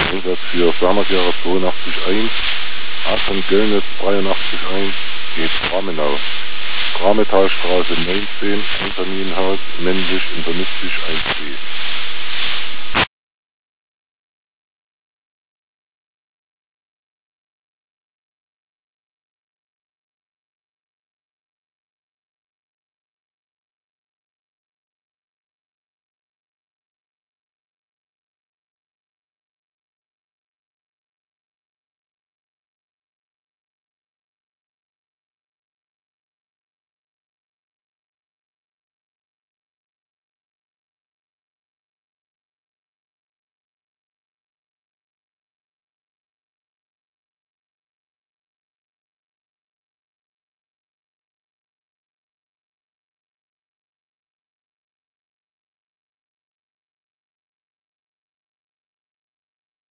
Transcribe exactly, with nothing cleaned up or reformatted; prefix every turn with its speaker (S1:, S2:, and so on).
S1: Einsatz für Fernverkehrer zweiundachtzig eins, Aachen-Göllnitz dreiundachtzig eins, geht Gramenau. Grametalstraße neunzehn, Einfamilienhaus, männlich, internistisch eins b.